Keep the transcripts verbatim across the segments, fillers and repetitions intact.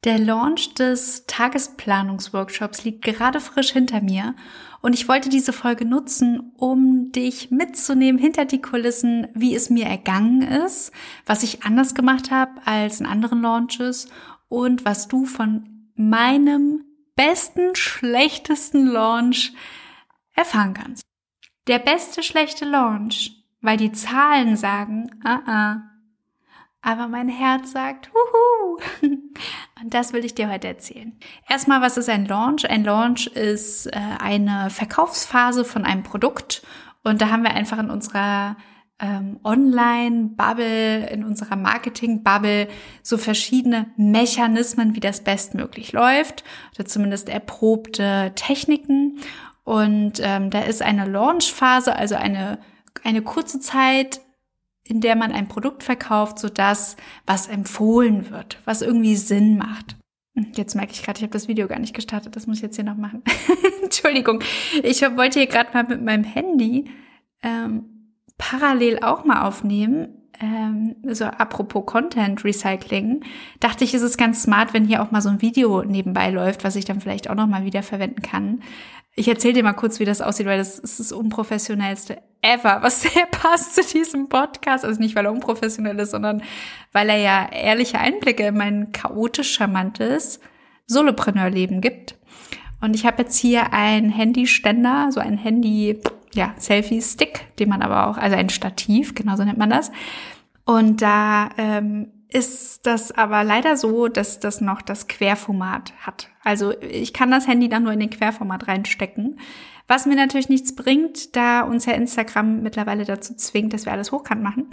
Der Launch des Tagesplanungsworkshops liegt gerade frisch hinter mir und ich wollte diese Folge nutzen, um dich mitzunehmen hinter die Kulissen, wie es mir ergangen ist, was ich anders gemacht habe als in anderen Launches und was du von meinem besten, schlechtesten Launch erfahren kannst. Der beste, schlechte Launch, weil die Zahlen sagen, ah, ah, aber mein Herz sagt, huhu. Und das will ich dir heute erzählen. Erstmal, was ist ein Launch? Ein Launch ist äh, eine Verkaufsphase von einem Produkt. Und da haben wir einfach in unserer ähm, Online-Bubble, in unserer Marketing-Bubble so verschiedene Mechanismen, wie das bestmöglich läuft. Oder zumindest erprobte Techniken. Und ähm, da ist eine Launch-Phase, also eine, eine kurze Zeit, in der man ein Produkt verkauft, so das, was empfohlen wird, was irgendwie Sinn macht. Jetzt merke ich gerade, ich habe das Video gar nicht gestartet, das muss ich jetzt hier noch machen. Entschuldigung, ich wollte hier gerade mal mit meinem Handy ähm, parallel auch mal aufnehmen. Ähm, so apropos Content Recycling, dachte ich, ist es ganz smart, wenn hier auch mal so ein Video nebenbei läuft, was ich dann vielleicht auch noch mal wieder verwenden kann. Ich erzähle dir mal kurz, wie das aussieht, weil das ist das unprofessionellste ever, was sehr passt zu diesem Podcast. Also nicht, weil er unprofessionell ist, sondern weil er ja ehrliche Einblicke in mein chaotisch charmantes Solopreneur-Leben gibt. Und ich habe jetzt hier einen Handyständer, so ein Handy, ja, Selfie-Stick, den man aber auch, also ein Stativ, genau so nennt man das. Und da ähm, ist das aber leider so, dass das noch das Querformat hat. Also ich kann das Handy dann nur in den Querformat reinstecken, was mir natürlich nichts bringt, da uns ja Instagram mittlerweile dazu zwingt, dass wir alles hochkant machen.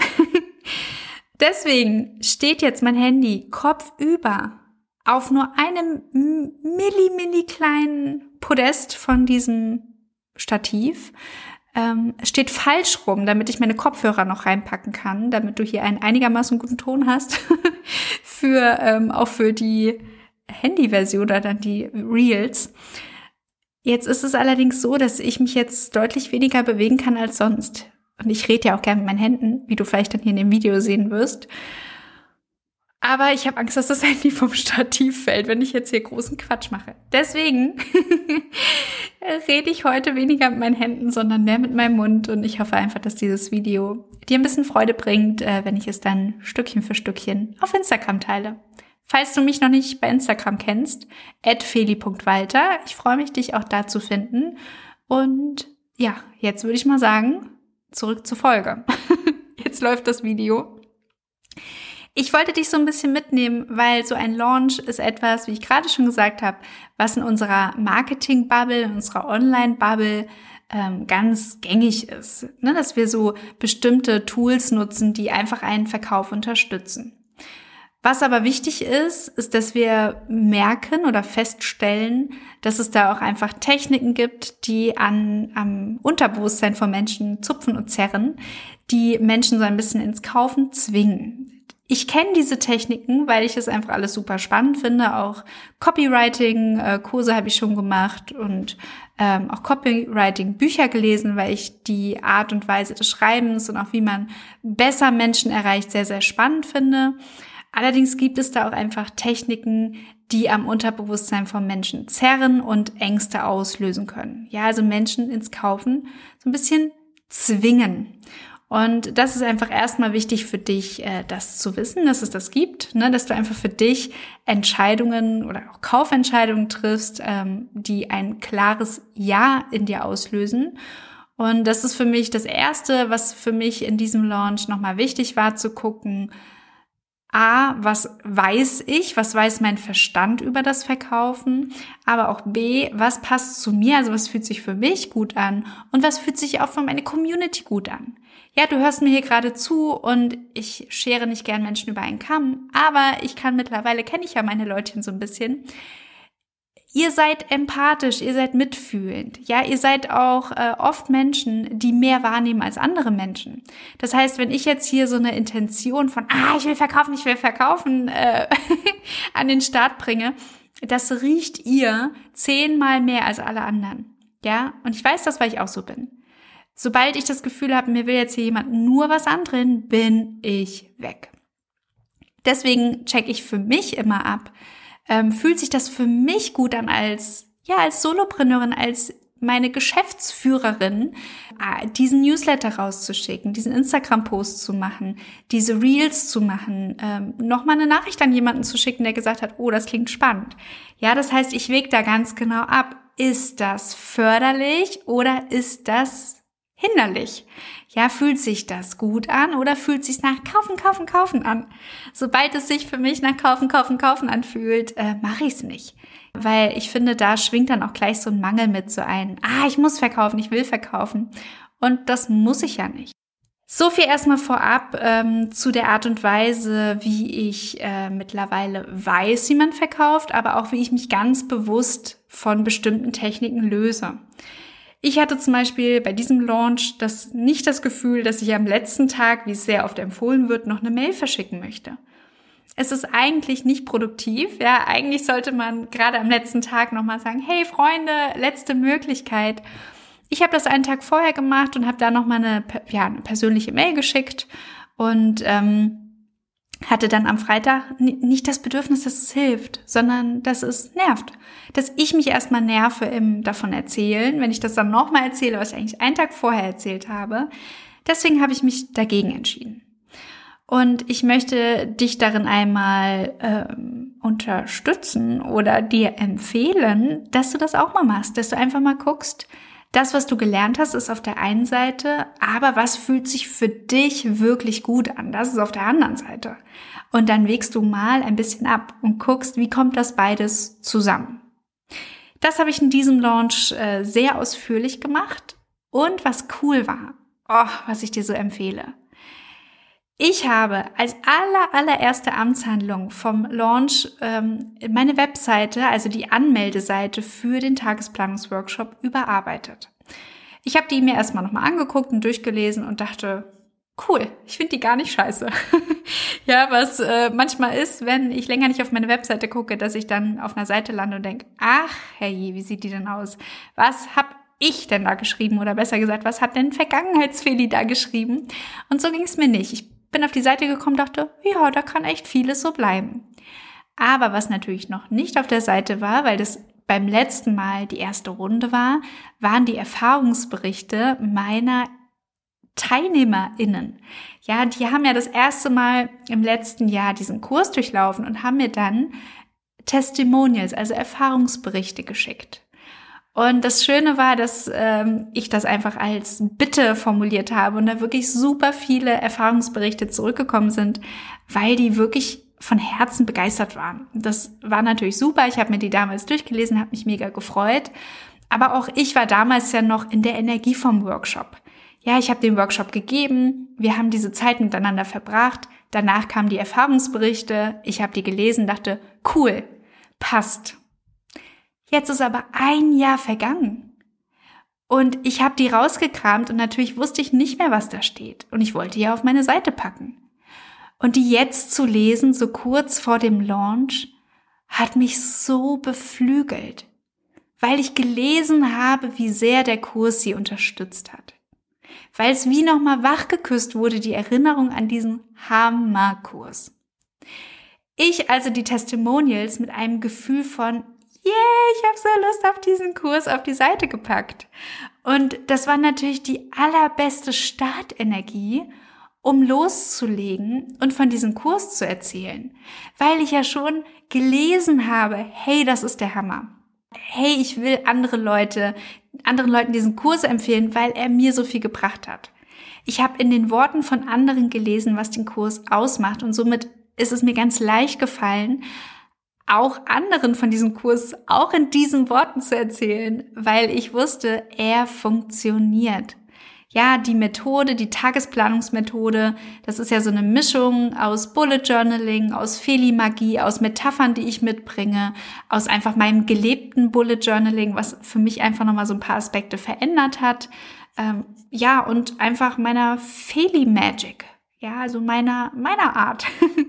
Deswegen steht jetzt mein Handy kopfüber auf nur einem milli, milli kleinen Podest von diesem Stativ. Ähm, steht falsch rum, damit ich meine Kopfhörer noch reinpacken kann, damit du hier einen einigermaßen guten Ton hast für ähm, auch für die Handy-Version oder dann die Reels. Jetzt ist es allerdings so, dass ich mich jetzt deutlich weniger bewegen kann als sonst. Und ich rede ja auch gerne mit meinen Händen, wie du vielleicht dann hier in dem Video sehen wirst. Aber ich habe Angst, dass das Handy vom Stativ fällt, wenn ich jetzt hier großen Quatsch mache. Deswegen rede ich heute weniger mit meinen Händen, sondern mehr mit meinem Mund. Und ich hoffe einfach, dass dieses Video dir ein bisschen Freude bringt, wenn ich es dann Stückchen für Stückchen auf Instagram teile. Falls du mich noch nicht bei Instagram kennst, at feli punkt walter. Ich freue mich, dich auch da zu finden. Und ja, jetzt würde ich mal sagen, zurück zur Folge. Jetzt läuft das Video. Ich wollte dich so ein bisschen mitnehmen, weil so ein Launch ist etwas, wie ich gerade schon gesagt habe, was in unserer Marketing-Bubble, in unserer Online-Bubble ähm, ganz gängig ist. Ne? Dass wir so bestimmte Tools nutzen, die einfach einen Verkauf unterstützen. Was aber wichtig ist, ist, dass wir merken oder feststellen, dass es da auch einfach Techniken gibt, die an am Unterbewusstsein von Menschen zupfen und zerren, die Menschen so ein bisschen ins Kaufen zwingen. Ich kenne diese Techniken, weil ich es einfach alles super spannend finde. Auch Copywriting-Kurse habe ich schon gemacht und ähm, auch Copywriting-Bücher gelesen, weil ich die Art und Weise des Schreibens und auch wie man besser Menschen erreicht, sehr, sehr spannend finde. Allerdings gibt es da auch einfach Techniken, die am Unterbewusstsein von Menschen zerren und Ängste auslösen können. Ja, also Menschen ins Kaufen so ein bisschen zwingen. Und das ist einfach erstmal wichtig für dich, das zu wissen, dass es das gibt, ne? Dass du einfach für dich Entscheidungen oder auch Kaufentscheidungen triffst, die ein klares Ja in dir auslösen. Und das ist für mich das Erste, was für mich in diesem Launch nochmal wichtig war, zu gucken, A, was weiß ich, was weiß mein Verstand über das Verkaufen, aber auch B, was passt zu mir, also was fühlt sich für mich gut an und was fühlt sich auch für meine Community gut an. Ja, du hörst mir hier gerade zu und ich schere nicht gern Menschen über einen Kamm, aber ich kann mittlerweile, kenne ich ja meine Leutchen so ein bisschen. Ihr seid empathisch, ihr seid mitfühlend. Ja, ihr seid auch äh, oft Menschen, die mehr wahrnehmen als andere Menschen. Das heißt, wenn ich jetzt hier so eine Intention von, ah, ich will verkaufen, ich will verkaufen, äh, an den Start bringe, das riecht ihr zehnmal mehr als alle anderen. Ja, und ich weiß das, weil ich auch so bin. Sobald ich das Gefühl habe, mir will jetzt hier jemand nur was andrehen, bin ich weg. Deswegen checke ich für mich immer ab, ähm, fühlt sich das für mich gut an als, ja, als Solopreneurin, als meine Geschäftsführerin, diesen Newsletter rauszuschicken, diesen Instagram-Post zu machen, diese Reels zu machen, ähm, nochmal eine Nachricht an jemanden zu schicken, der gesagt hat, oh, das klingt spannend. Ja, das heißt, ich wäge da ganz genau ab, ist das förderlich oder ist das hinderlich? Ja, fühlt sich das gut an oder fühlt sich nach kaufen, kaufen, kaufen an? Sobald es sich für mich nach kaufen, kaufen, kaufen anfühlt, äh, mache ich es nicht. Weil ich finde, da schwingt dann auch gleich so ein Mangel mit so ein, ah, ich muss verkaufen, ich will verkaufen. Und das muss ich ja nicht. So viel erstmal vorab ähm, zu der Art und Weise, wie ich äh, mittlerweile weiß, wie man verkauft, aber auch wie ich mich ganz bewusst von bestimmten Techniken löse. Ich hatte zum Beispiel bei diesem Launch das nicht das Gefühl, dass ich am letzten Tag, wie es sehr oft empfohlen wird, noch eine Mail verschicken möchte. Es ist eigentlich nicht produktiv. Ja, eigentlich sollte man gerade am letzten Tag nochmal sagen, hey Freunde, letzte Möglichkeit. Ich habe das einen Tag vorher gemacht und habe da nochmal eine, ja, eine persönliche Mail geschickt und ähm, hatte dann am Freitag nicht das Bedürfnis, dass es hilft, sondern dass es nervt. Dass ich mich erstmal nerve im davon erzählen, wenn ich das dann nochmal erzähle, was ich eigentlich einen Tag vorher erzählt habe. Deswegen habe ich mich dagegen entschieden. Und ich möchte dich darin einmal ähm, unterstützen oder dir empfehlen, dass du das auch mal machst, dass du einfach mal guckst, das, was du gelernt hast, ist auf der einen Seite, aber was fühlt sich für dich wirklich gut an? Das ist auf der anderen Seite. Und dann wägst du mal ein bisschen ab und guckst, wie kommt das beides zusammen. Das habe ich in diesem Launch äh, sehr ausführlich gemacht. Und was cool war, oh, was ich dir so empfehle. Ich habe als aller, allererste Amtshandlung vom Launch ähm, meine Webseite, also die Anmeldeseite für den Tagesplanungsworkshop, überarbeitet. Ich habe die mir erstmal nochmal angeguckt und durchgelesen und dachte, cool, ich finde die gar nicht scheiße. Ja, was äh, manchmal ist, wenn ich länger nicht auf meine Webseite gucke, dass ich dann auf einer Seite lande und denke, ach herrje, wie sieht die denn aus? Was hab ich denn da geschrieben? Oder besser gesagt, was hat denn Vergangenheitsfeli da geschrieben? Und so ging es mir nicht. Ich bin auf die Seite gekommen, dachte, ja, da kann echt vieles so bleiben. Aber was natürlich noch nicht auf der Seite war, weil das beim letzten Mal die erste Runde war, waren die Erfahrungsberichte meiner TeilnehmerInnen. Ja, die haben ja das erste Mal im letzten Jahr diesen Kurs durchlaufen und haben mir dann Testimonials, also Erfahrungsberichte geschickt. Und das Schöne war, dass ähm, ich das einfach als Bitte formuliert habe und da wirklich super viele Erfahrungsberichte zurückgekommen sind, weil die wirklich von Herzen begeistert waren. Das war natürlich super. Ich habe mir die damals durchgelesen, habe mich mega gefreut. Aber auch ich war damals ja noch in der Energie vom Workshop. Ja, ich habe den Workshop gegeben, wir haben diese Zeit miteinander verbracht. Danach kamen die Erfahrungsberichte, ich habe die gelesen, dachte, cool, passt. Jetzt ist aber ein Jahr vergangen und ich habe die rausgekramt und natürlich wusste ich nicht mehr, was da steht und ich wollte ja auf meine Seite packen. Und die jetzt zu lesen, so kurz vor dem Launch, hat mich so beflügelt, weil ich gelesen habe, wie sehr der Kurs sie unterstützt hat. Weil es wie nochmal wachgeküsst wurde, die Erinnerung an diesen Hammerkurs. Ich also die Testimonials mit einem Gefühl von yeah, ich habe so Lust auf diesen Kurs auf die Seite gepackt. Und das war natürlich die allerbeste Startenergie, um loszulegen und von diesem Kurs zu erzählen. Weil ich ja schon gelesen habe, hey, das ist der Hammer. Hey, ich will andere Leute, anderen Leuten diesen Kurs empfehlen, weil er mir so viel gebracht hat. Ich habe in den Worten von anderen gelesen, was den Kurs ausmacht und somit ist es mir ganz leicht gefallen, auch anderen von diesem Kurs auch in diesen Worten zu erzählen, weil ich wusste, er funktioniert. Ja, die Methode, die Tagesplanungsmethode, das ist ja so eine Mischung aus Bullet Journaling, aus Feli-Magie, aus Metaphern, die ich mitbringe, aus einfach meinem gelebten Bullet Journaling, was für mich einfach nochmal so ein paar Aspekte verändert hat. Ähm, ja, und einfach meiner Feli-Magic, ja, also meiner, meiner Art.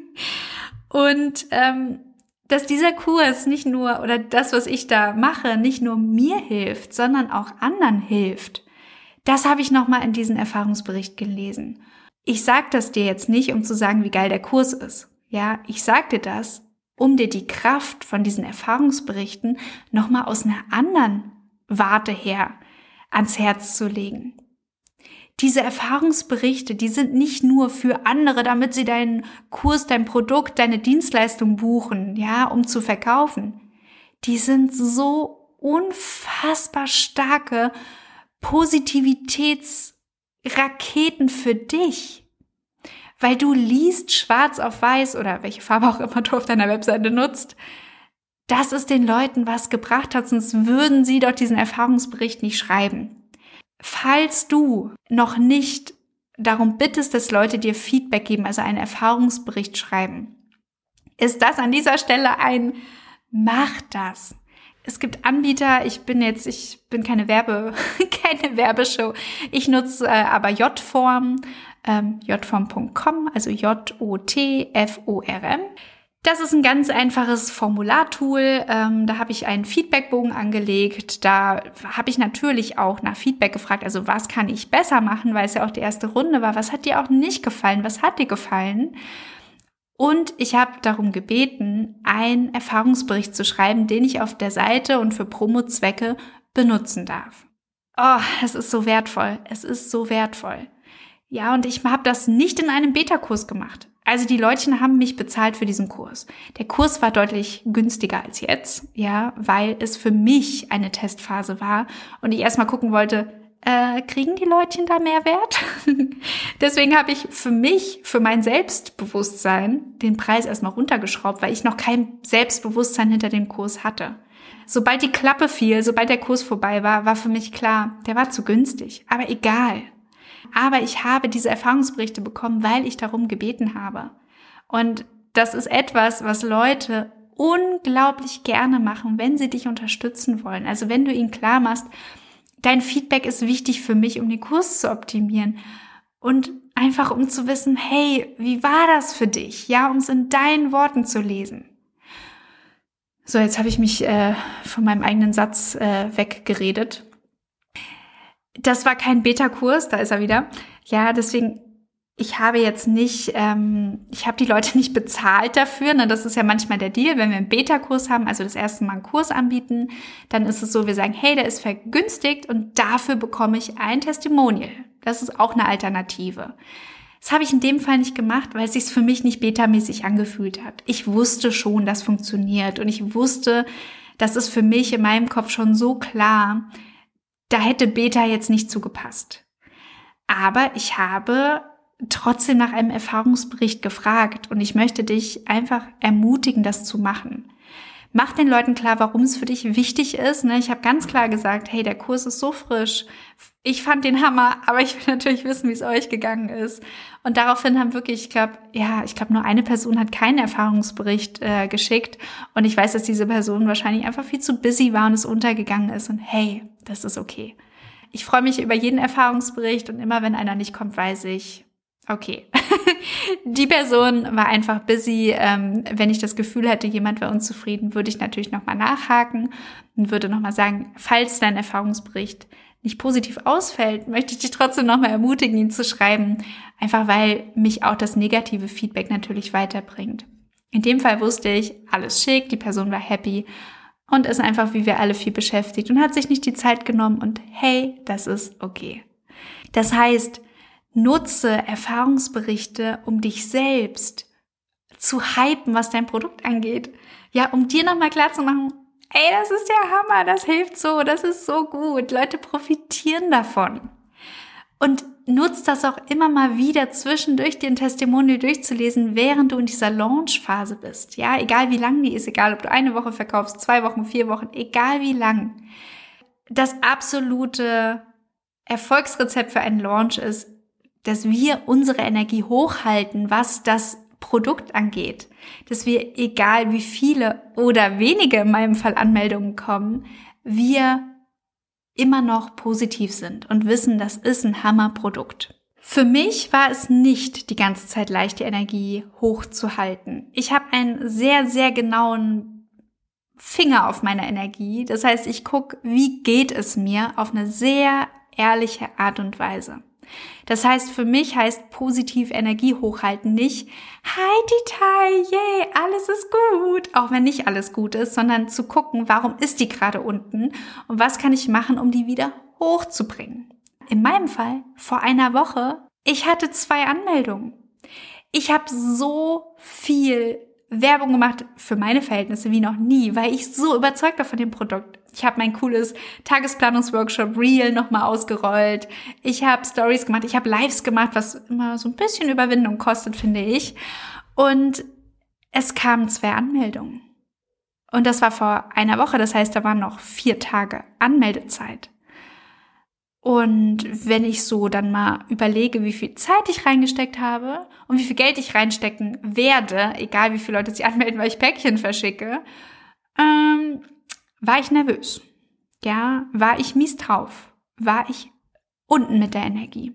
Und ähm, dass dieser Kurs nicht nur, oder das, was ich da mache, nicht nur mir hilft, sondern auch anderen hilft. Das habe ich nochmal in diesem Erfahrungsbericht gelesen. Ich sage das dir jetzt nicht, um zu sagen, wie geil der Kurs ist. Ja, ich sage dir das, um dir die Kraft von diesen Erfahrungsberichten nochmal aus einer anderen Warte her ans Herz zu legen. Diese Erfahrungsberichte, die sind nicht nur für andere, damit sie deinen Kurs, dein Produkt, deine Dienstleistung buchen, ja, um zu verkaufen. Die sind so unfassbar starke Positivitätsraketen für dich, weil du liest schwarz auf weiß oder welche Farbe auch immer du auf deiner Webseite nutzt, dass es den Leuten was gebracht hat, sonst würden sie doch diesen Erfahrungsbericht nicht schreiben. Falls du noch nicht darum bittest, dass Leute dir Feedback geben, also einen Erfahrungsbericht schreiben, ist das an dieser Stelle ein Mach das. Es gibt Anbieter, ich bin jetzt, ich bin keine Werbe, keine Werbeshow, ich nutze äh, aber Jotform, ähm, jotform punkt com, also J O T F O R M. Das ist ein ganz einfaches Formulartool. Ähm, da habe ich einen Feedbackbogen angelegt. Da habe ich natürlich auch nach Feedback gefragt. Also was kann ich besser machen, weil es ja auch die erste Runde war. Was hat dir auch nicht gefallen? Was hat dir gefallen? Und ich habe darum gebeten, einen Erfahrungsbericht zu schreiben, den ich auf der Seite und für Promo-Zwecke benutzen darf. Oh, es ist so wertvoll. Es ist so wertvoll. Ja, und ich habe das nicht in einem Beta-Kurs gemacht. Also die Leute haben mich bezahlt für diesen Kurs. Der Kurs war deutlich günstiger als jetzt, ja, weil es für mich eine Testphase war und ich erstmal gucken wollte, äh, kriegen die Leutchen da Mehrwert? Deswegen habe ich für mich, für mein Selbstbewusstsein den Preis erstmal runtergeschraubt, weil ich noch kein Selbstbewusstsein hinter dem Kurs hatte. Sobald die Klappe fiel, sobald der Kurs vorbei war, war für mich klar, der war zu günstig, aber egal. Aber ich habe diese Erfahrungsberichte bekommen, weil ich darum gebeten habe. Und das ist etwas, was Leute unglaublich gerne machen, wenn sie dich unterstützen wollen. Also wenn du ihnen klar machst, dein Feedback ist wichtig für mich, um den Kurs zu optimieren. Und einfach um zu wissen, hey, wie war das für dich? Ja, um es in deinen Worten zu lesen. So, jetzt habe ich mich äh, von meinem eigenen Satz äh, weggeredet. Das war kein Beta-Kurs, da ist er wieder. Ja, deswegen, ich habe jetzt nicht, ähm, ich habe die Leute nicht bezahlt dafür. Ne? Das ist ja manchmal der Deal, wenn wir einen Beta-Kurs haben, also das erste Mal einen Kurs anbieten, dann ist es so, wir sagen, hey, der ist vergünstigt und dafür bekomme ich ein Testimonial. Das ist auch eine Alternative. Das habe ich in dem Fall nicht gemacht, weil es sich für mich nicht betamäßig angefühlt hat. Ich wusste schon, das funktioniert und ich wusste, das ist für mich in meinem Kopf schon so klar, da hätte Beta jetzt nicht zugepasst. Aber ich habe trotzdem nach einem Erfahrungsbericht gefragt und ich möchte dich einfach ermutigen, das zu machen. Mach den Leuten klar, warum es für dich wichtig ist. Ich habe ganz klar gesagt, hey, der Kurs ist so frisch. Ich fand den Hammer, aber ich will natürlich wissen, wie es euch gegangen ist. Und daraufhin haben wirklich, ich glaube, ja, ich glaube, nur eine Person hat keinen Erfahrungsbericht äh, geschickt. Und ich weiß, dass diese Person wahrscheinlich einfach viel zu busy war und es untergegangen ist. Und hey, das ist okay. Ich freue mich über jeden Erfahrungsbericht und immer, wenn einer nicht kommt, weiß ich, okay. Die Person war einfach busy. Ähm, wenn ich das Gefühl hätte, jemand war unzufrieden, würde ich natürlich nochmal nachhaken und würde nochmal sagen, falls dein Erfahrungsbericht nicht positiv ausfällt, möchte ich dich trotzdem nochmal ermutigen, ihn zu schreiben, einfach weil mich auch das negative Feedback natürlich weiterbringt. In dem Fall wusste ich, alles schick, die Person war happy und ist einfach wie wir alle viel beschäftigt und hat sich nicht die Zeit genommen und hey, das ist okay. Das heißt, nutze Erfahrungsberichte, um dich selbst zu hypen, was dein Produkt angeht. Ja, um dir nochmal klarzumachen, ey, das ist der Hammer, das hilft so, das ist so gut. Leute profitieren davon. Und nutz das auch immer mal wieder zwischendurch, den Testimonial durchzulesen, während du in dieser Launch-Phase bist. Ja, egal wie lang die ist, egal ob du eine Woche verkaufst, zwei Wochen, vier Wochen, egal wie lang. Das absolute Erfolgsrezept für einen Launch ist, dass wir unsere Energie hochhalten, was das Produkt angeht. Dass wir, egal wie viele oder wenige in meinem Fall Anmeldungen kommen, wir immer noch positiv sind und wissen, das ist ein Hammerprodukt. Für mich war es nicht die ganze Zeit leicht, die Energie hochzuhalten. Ich habe einen sehr, sehr genauen Finger auf meine Energie. Das heißt, ich gucke, wie geht es mir auf eine sehr ehrliche Art und Weise. Das heißt, für mich heißt positiv Energie hochhalten nicht, hi Detail, yay, alles ist gut, auch wenn nicht alles gut ist, sondern zu gucken, warum ist die gerade unten und was kann ich machen, um die wieder hochzubringen. In meinem Fall, vor einer Woche, ich hatte zwei Anmeldungen. Ich habe so viel Werbung gemacht für meine Verhältnisse wie noch nie, weil ich so überzeugt war von dem Produkt. Ich habe mein cooles Tagesplanungsworkshop Reel nochmal ausgerollt. Ich habe Stories gemacht, ich habe Lives gemacht, was immer so ein bisschen Überwindung kostet, finde ich. Und es kamen zwei Anmeldungen. Und das war vor einer Woche, das heißt, da waren noch vier Tage Anmeldezeit. Und wenn ich so dann mal überlege, wie viel Zeit ich reingesteckt habe und wie viel Geld ich reinstecken werde, egal wie viele Leute sich anmelden, weil ich Päckchen verschicke, ähm, war ich nervös. Ja, war ich mies drauf. War ich unten mit der Energie.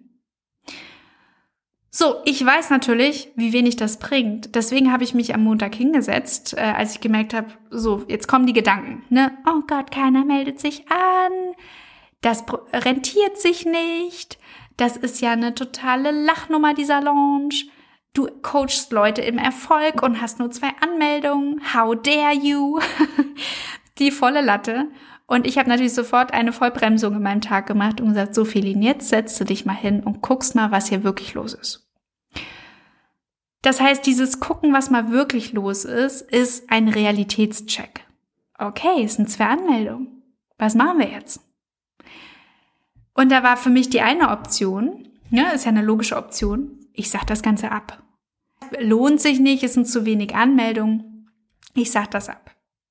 So, ich weiß natürlich, wie wenig das bringt. Deswegen habe ich mich am Montag hingesetzt, äh, als ich gemerkt habe, so, jetzt kommen die Gedanken, ne? Oh Gott, keiner meldet sich an. Das rentiert sich nicht. Das ist ja eine totale Lachnummer, dieser Launch. Du coachst Leute im Erfolg und hast nur zwei Anmeldungen. How dare you? Die volle Latte. Und ich habe natürlich sofort eine Vollbremsung in meinem Tag gemacht und gesagt, so Feline, jetzt setzt du dich mal hin und guckst mal, was hier wirklich los ist. Das heißt, dieses Gucken, was mal wirklich los ist, ist ein Realitätscheck. Okay, es sind zwei Anmeldungen. Was machen wir jetzt? Und da war für mich die eine Option, ja, ist ja eine logische Option, ich sag das Ganze ab. Lohnt sich nicht, es sind zu wenig Anmeldungen, ich sag das ab.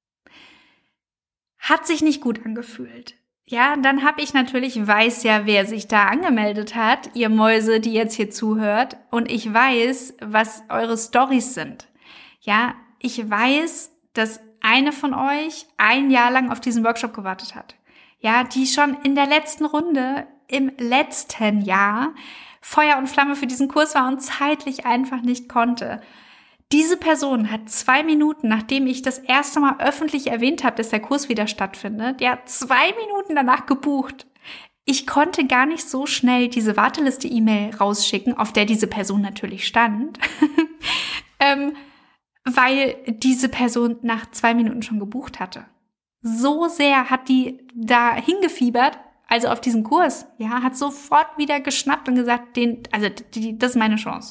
Hat sich nicht gut angefühlt. Ja, dann habe ich natürlich, weiß ja, wer sich da angemeldet hat, ihr Mäuse, die jetzt hier zuhört, und ich weiß, was eure Storys sind. Ja, ich weiß, dass eine von euch ein Jahr lang auf diesen Workshop gewartet hat. Ja, die schon in der letzten Runde im letzten Jahr Feuer und Flamme für diesen Kurs war und zeitlich einfach nicht konnte. Diese Person hat zwei Minuten, nachdem ich das erste Mal öffentlich erwähnt habe, dass der Kurs wieder stattfindet, ja, zwei Minuten danach gebucht. Ich konnte gar nicht so schnell diese Warteliste-E-Mail rausschicken, auf der diese Person natürlich stand, ähm, weil diese Person nach zwei Minuten schon gebucht hatte. So sehr hat die da hingefiebert, also auf diesen Kurs, ja, hat sofort wieder geschnappt und gesagt, den, also die, das ist meine Chance.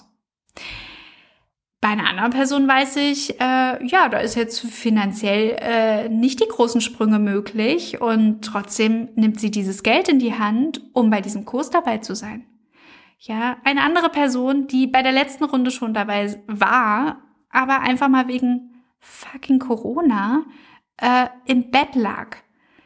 Bei einer anderen Person weiß ich, äh, ja, da ist jetzt finanziell äh, nicht die großen Sprünge möglich und trotzdem nimmt sie dieses Geld in die Hand, um bei diesem Kurs dabei zu sein. Ja, eine andere Person, die bei der letzten Runde schon dabei war, aber einfach mal wegen fucking Corona Äh, im Bett lag.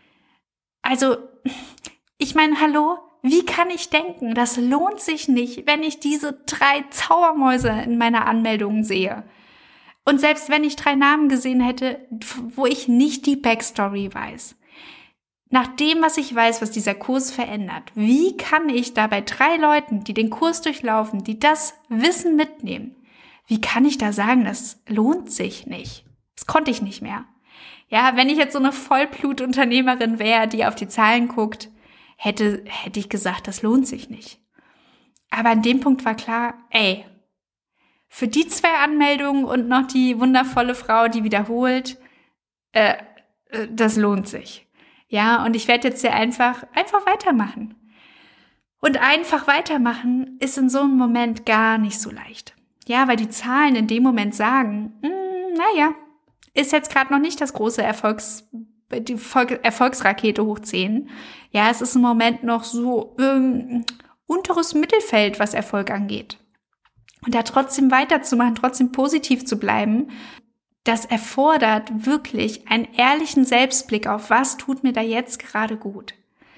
Also, ich meine, hallo, wie kann ich denken, das lohnt sich nicht, wenn ich diese drei Zaubermäuse in meiner Anmeldung sehe? Und selbst wenn ich drei Namen gesehen hätte, wo ich nicht die Backstory weiß. Nach dem, was ich weiß, was dieser Kurs verändert, wie kann ich da bei drei Leuten, die den Kurs durchlaufen, die das Wissen mitnehmen, wie kann ich da sagen, das lohnt sich nicht? Das konnte ich nicht mehr. Ja, wenn ich jetzt so eine Vollblutunternehmerin wäre, die auf die Zahlen guckt, hätte, hätte ich gesagt, das lohnt sich nicht. Aber an dem Punkt war klar, ey, für die zwei Anmeldungen und noch die wundervolle Frau, die wiederholt, äh, das lohnt sich. Ja, und ich werde jetzt hier einfach, einfach weitermachen. Und einfach weitermachen ist in so einem Moment gar nicht so leicht. Ja, weil die Zahlen in dem Moment sagen, naja, ist jetzt gerade noch nicht das große Erfolgs, die Erfolgsrakete hoch zehn. Ja, es ist im Moment noch so ähm, unteres Mittelfeld, was Erfolg angeht. Und da trotzdem weiterzumachen, trotzdem positiv zu bleiben, das erfordert wirklich einen ehrlichen Selbstblick auf, was tut mir da jetzt gerade gut.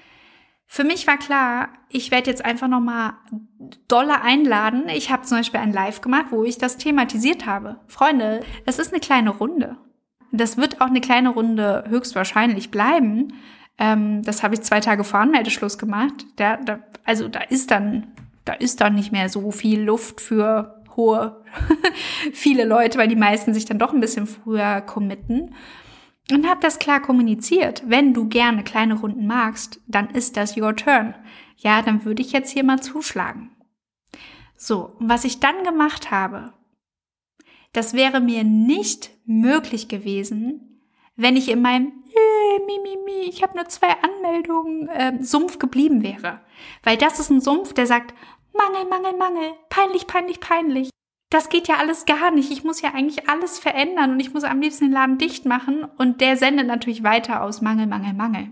Für mich war klar, ich werde jetzt einfach nochmal doller einladen. Ich habe zum Beispiel ein Live gemacht, wo ich das thematisiert habe. Freunde, das ist eine kleine Runde. Das wird auch eine kleine Runde höchstwahrscheinlich bleiben. Ähm, das habe ich zwei Tage vor Anmeldeschluss gemacht. Da, da, also da ist dann, da ist dann nicht mehr so viel Luft für hohe, viele Leute, weil die meisten sich dann doch ein bisschen früher committen. Und habe das klar kommuniziert. Wenn du gerne kleine Runden magst, dann ist das your turn. ja, dann würde ich jetzt hier mal zuschlagen. So, und was ich dann gemacht habe, das wäre mir nicht möglich gewesen, wenn ich in meinem äh, mi, mi, mi, ich habe nur zwei Anmeldungen äh, Sumpf geblieben wäre. Weil das ist ein Sumpf, der sagt, Mangel, Mangel, Mangel, peinlich, peinlich, peinlich. Das geht ja alles gar nicht. Ich muss ja eigentlich alles verändern und ich muss am liebsten den Laden dicht machen. Und der sendet natürlich weiter aus Mangel, Mangel, Mangel.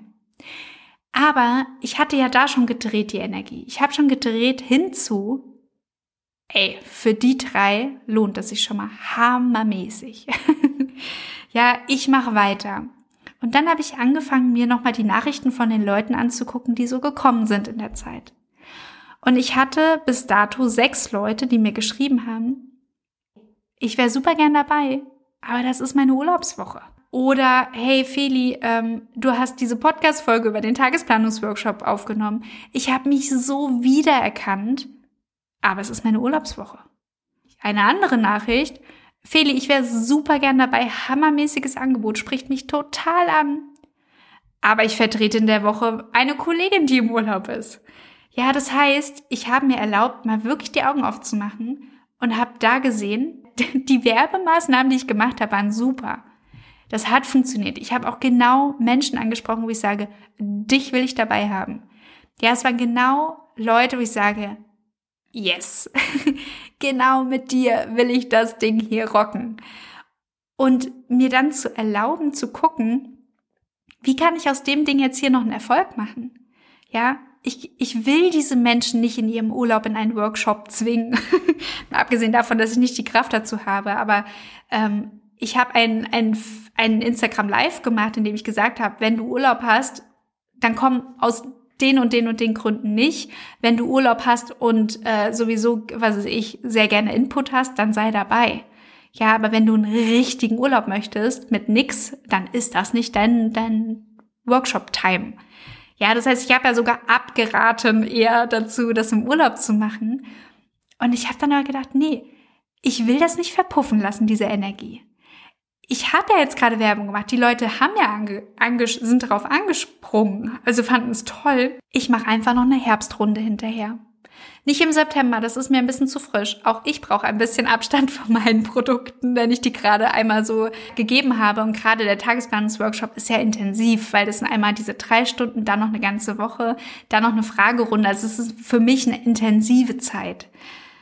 Aber ich hatte ja da schon gedreht, die Energie. Ich habe schon gedreht hinzu, ey, für die drei lohnt es sich schon mal hammermäßig. Ja, ich mache weiter. Und dann habe ich angefangen, mir nochmal die Nachrichten von den Leuten anzugucken, die so gekommen sind in der Zeit. Und ich hatte bis dato sechs Leute, die mir geschrieben haben, ich wäre super gern dabei, aber das ist meine Urlaubswoche. Oder, hey Feli, ähm, du hast diese Podcast-Folge über den Tagesplanungsworkshop aufgenommen. Ich habe mich so wiedererkannt, aber es ist meine Urlaubswoche. Eine andere Nachricht, Feli, ich wäre super gern dabei, hammermäßiges Angebot, spricht mich total an. Aber ich vertrete in der Woche eine Kollegin, die im Urlaub ist. Ja, das heißt, ich habe mir erlaubt, mal wirklich die Augen aufzumachen und habe da gesehen, die Werbemaßnahmen, die ich gemacht habe, waren super. Das hat funktioniert. Ich habe auch genau Menschen angesprochen, wo ich sage, dich will ich dabei haben. Ja, es waren genau Leute, wo ich sage, yes, genau mit dir will ich das Ding hier rocken. Und mir dann zu erlauben, zu gucken, wie kann ich aus dem Ding jetzt hier noch einen Erfolg machen? Ja, ich, ich will diese Menschen nicht in ihrem Urlaub in einen Workshop zwingen. Abgesehen davon, dass ich nicht die Kraft dazu habe. Aber ähm, ich habe ein, ein, ein Instagram Live gemacht, in dem ich gesagt habe, wenn du Urlaub hast, dann komm aus den und den und den Gründen nicht. Wenn du Urlaub hast und äh, sowieso, was weiß ich, sehr gerne Input hast, dann sei dabei. Ja, aber wenn du einen richtigen Urlaub möchtest mit nix, dann ist das nicht dein, dein Workshop-Time. Ja, das heißt, ich habe ja sogar abgeraten eher dazu, das im Urlaub zu machen. Und ich habe dann aber gedacht, nee, ich will das nicht verpuffen lassen, diese Energie. Ich habe ja jetzt gerade Werbung gemacht. Die Leute haben ja ange, ange, sind darauf angesprungen, also fanden es toll. Ich mache einfach noch eine Herbstrunde hinterher. Nicht im September, das ist mir ein bisschen zu frisch. Auch ich brauche ein bisschen Abstand von meinen Produkten, wenn ich die gerade einmal so gegeben habe. Und gerade der Tagesplanungsworkshop ist ja intensiv, weil das sind einmal diese drei Stunden, dann noch eine ganze Woche, dann noch eine Fragerunde. Also es ist für mich eine intensive Zeit.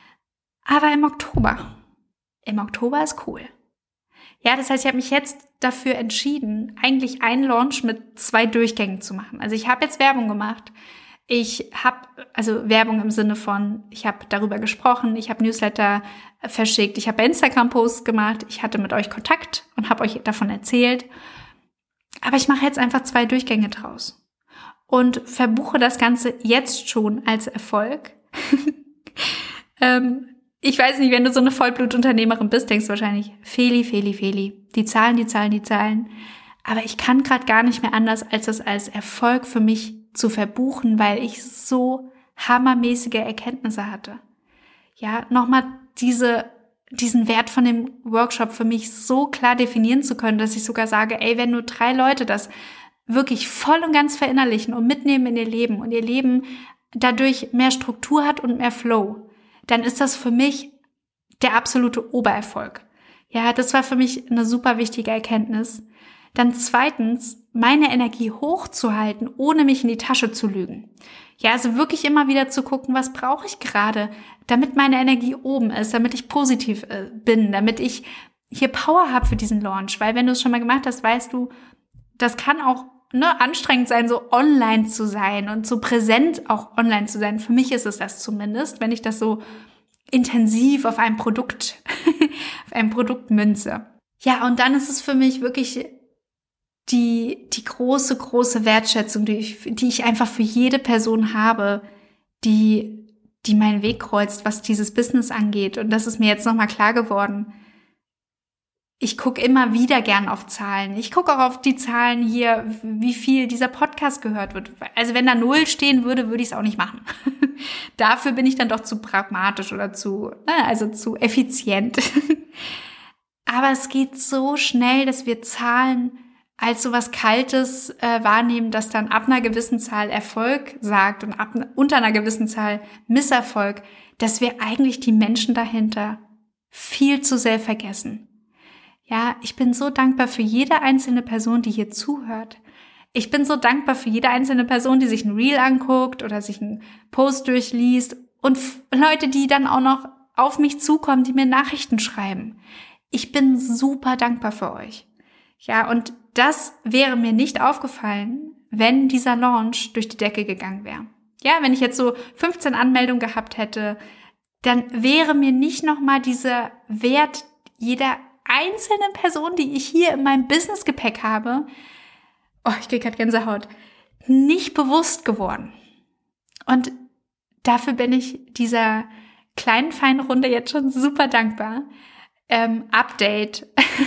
Aber im Oktober, im Oktober ist cool. Ja, das heißt, ich habe mich jetzt dafür entschieden, eigentlich einen Launch mit zwei Durchgängen zu machen. Also ich habe jetzt Werbung gemacht. Ich habe, also Werbung im Sinne von, ich habe darüber gesprochen, ich habe Newsletter verschickt, ich habe Instagram-Posts gemacht, ich hatte mit euch Kontakt und habe euch davon erzählt. Aber ich mache jetzt einfach zwei Durchgänge draus und verbuche das Ganze jetzt schon als Erfolg. ähm, ich weiß nicht, wenn du so eine Vollblutunternehmerin bist, denkst du wahrscheinlich, Feli, Feli, Feli, die Zahlen, die Zahlen, die Zahlen. Aber ich kann gerade gar nicht mehr anders, als das als Erfolg für mich zu verbuchen, weil ich so hammermäßige Erkenntnisse hatte. Ja, nochmal diese, diesen Wert von dem Workshop für mich so klar definieren zu können, dass ich sogar sage, ey, wenn nur drei Leute das wirklich voll und ganz verinnerlichen und mitnehmen in ihr Leben und ihr Leben dadurch mehr Struktur hat und mehr Flow, dann ist das für mich der absolute Obererfolg. Ja, das war für mich eine super wichtige Erkenntnis. Dann zweitens, meine Energie hochzuhalten, ohne mich in die Tasche zu lügen. Ja, also wirklich immer wieder zu gucken, was brauche ich gerade, damit meine Energie oben ist, damit ich positiv äh, bin, damit ich hier Power habe für diesen Launch. Weil wenn du es schon mal gemacht hast, weißt du, das kann auch ne, anstrengend sein, so online zu sein und so präsent auch online zu sein. Für mich ist es das zumindest, wenn ich das so intensiv auf einem Produkt, auf einem Produkt münze. Ja, und dann ist es für mich wirklich die, die große, große Wertschätzung, die ich, die ich einfach für jede Person habe, die, die meinen Weg kreuzt, was dieses Business angeht. Und das ist mir jetzt nochmal klar geworden. Ich gucke immer wieder gern auf Zahlen. Ich gucke auch auf die Zahlen hier, wie viel dieser Podcast gehört wird. Also wenn da Null stehen würde, würde ich es auch nicht machen. Dafür bin ich dann doch zu pragmatisch oder zu, also zu effizient. Aber es geht so schnell, dass wir Zahlen als so was Kaltes äh, wahrnehmen, das dann ab einer gewissen Zahl Erfolg sagt und ab unter einer gewissen Zahl Misserfolg, dass wir eigentlich die Menschen dahinter viel zu sehr vergessen. Ja, ich bin so dankbar für jede einzelne Person, die hier zuhört. Ich bin so dankbar für jede einzelne Person, die sich ein Reel anguckt oder sich einen Post durchliest und f- Leute, die dann auch noch auf mich zukommen, die mir Nachrichten schreiben. Ich bin super dankbar für euch. Ja, und das wäre mir nicht aufgefallen, wenn dieser Launch durch die Decke gegangen wäre. Ja, wenn ich jetzt so fünfzehn Anmeldungen gehabt hätte, dann wäre mir nicht nochmal dieser Wert jeder einzelnen Person, die ich hier in meinem Business-Gepäck habe, oh, ich kriege gerade Gänsehaut, nicht bewusst geworden. Und dafür bin ich dieser kleinen, feinen Runde jetzt schon super dankbar. Ähm, Update.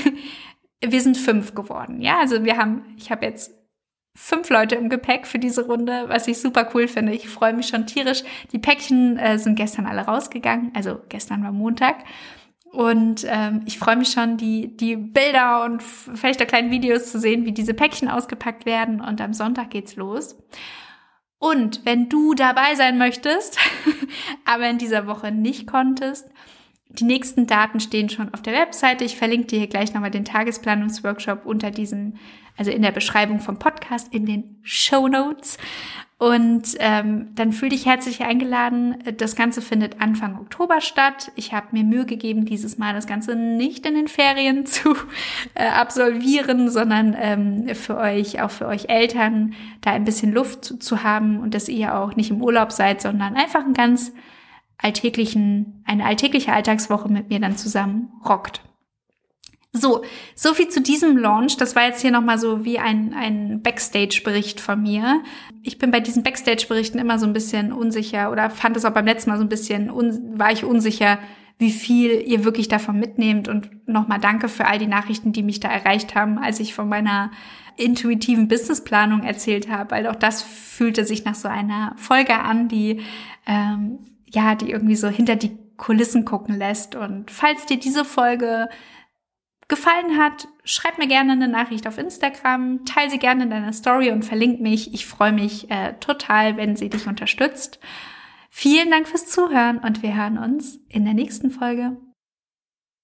Wir sind fünf geworden. Ja, also wir haben, ich habe jetzt fünf Leute im Gepäck für diese Runde, was ich super cool finde. Ich freue mich schon tierisch. Die Päckchen äh, sind gestern alle rausgegangen. Also gestern war Montag. Und ähm, ich freue mich schon, die die Bilder und vielleicht auch kleinen Videos zu sehen, wie diese Päckchen ausgepackt werden. Und am Sonntag geht's los. Und wenn du dabei sein möchtest, aber in dieser Woche nicht konntest, die nächsten Daten stehen schon auf der Webseite. Ich verlinke dir hier gleich nochmal den Tagesplanungsworkshop unter diesem, also in der Beschreibung vom Podcast, in den Shownotes. Und ähm, dann fühl dich herzlich eingeladen. Das Ganze findet Anfang Oktober statt. Ich habe mir Mühe gegeben, dieses Mal das Ganze nicht in den Ferien zu äh, absolvieren, sondern ähm, für euch, auch für euch Eltern, da ein bisschen Luft zu, zu haben und dass ihr auch nicht im Urlaub seid, sondern einfach ein ganz alltäglichen, eine alltägliche Alltagswoche mit mir dann zusammen rockt. So, so viel zu diesem Launch. Das war jetzt hier nochmal so wie ein, ein Backstage-Bericht von mir. Ich bin bei diesen Backstage-Berichten immer so ein bisschen unsicher oder fand es auch beim letzten Mal so ein bisschen, un, war ich unsicher, wie viel ihr wirklich davon mitnehmt. Und nochmal danke für all die Nachrichten, die mich da erreicht haben, als ich von meiner intuitiven Businessplanung erzählt habe. Weil auch das fühlte sich nach so einer Folge an, die ähm, ja, die irgendwie so hinter die Kulissen gucken lässt. Und falls dir diese Folge gefallen hat, schreib mir gerne eine Nachricht auf Instagram, teile sie gerne in deiner Story und verlink mich. Ich freue mich äh, total, wenn sie dich unterstützt. Vielen Dank fürs Zuhören und wir hören uns in der nächsten Folge.